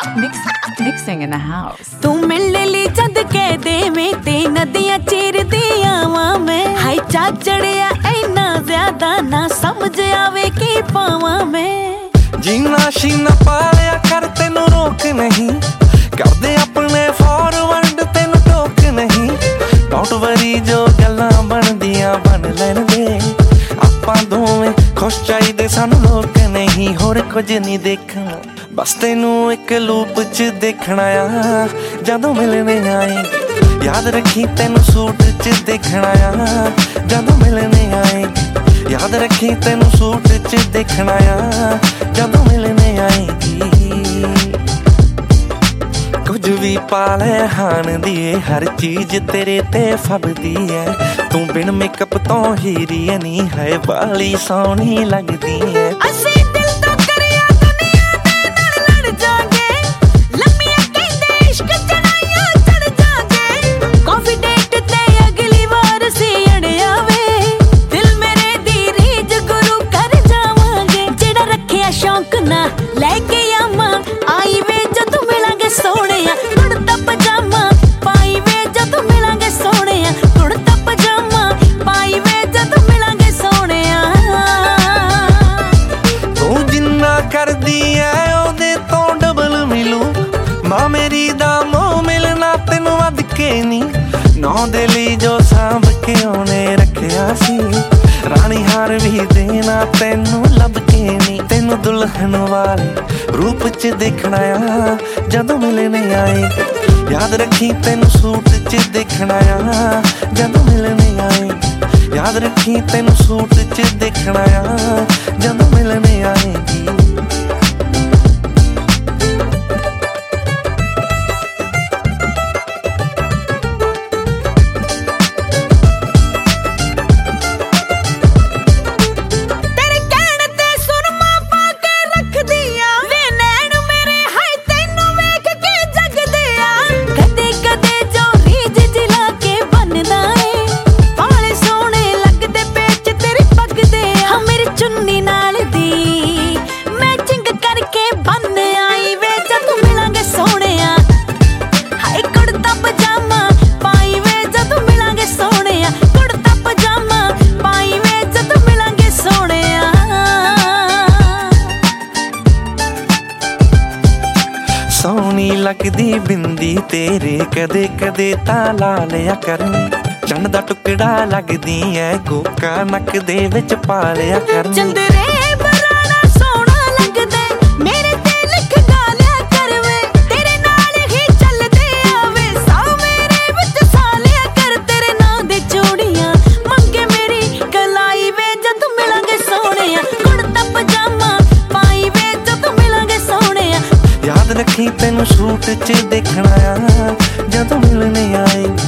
Mixing in the house. तू मिलने ली चंद के दे में ते नदियां चीर दिया वां मैं हाय चा चढ़िया इन्ना ज्यादा ना समझ आवे की पावा मैं जीना शीना पालिया कर तेनू रोक नहीं करदे अपने फॉरवर्ड तेनू टोक नहीं डोंट वरी जो गल्लां बनदियां बन लैण दे आपां दोवें खुश चाहिदे सानू लोक नहीं होर कुछ नहीं देखना बस तेनू एक लूप च देखना आ जदों मिलने आएगी याद रखी तेनू सूट च देखना आ जदों मिलने आएगी याद रखी तेनू सूट च देखना आ जदों मिलने आएगी कुछ भी पाले हान दी हर चीज तेरे ते फबदी है तू बिन मेकअप तो हीरी नहीं है वाली सोहनी लगदी है मां मेरी दा मोह मिलना तेनू वध के नी नौ दे लई जो सांभ के ओने रखिया सी रानी हार भी देना तेनू लब के नी तेनू दुल्हन वाले रूप च देखना आ जदों मिलने आएगी याद रखी तेनू सूट च देखना आ जदों मिलने आएगी याद रखी तेनू सूट च देखना आ जदों मिलने आएगी सोहनी लगदी बिंदी तेरे कदे कदे ता ला लिया करनी चंद दा टुकड़ा लगदी है गोका नक दे विच पा लिया करनी चंदरे बराना सोहना लगदे मेरे ते लिख गालिया करवे तेरे नाल ही चलदे आवे सा मेरे विच सालिया कर तेरे नाम दे चूड़ियां मंगे मेरी कलाई वे जद मिलांगे सोहणिया कुर्ता पजामा पाई वे जद मिलांगे सोहणिया याद रखी तेनू सूट च देखना आ जदों मिलने आएगी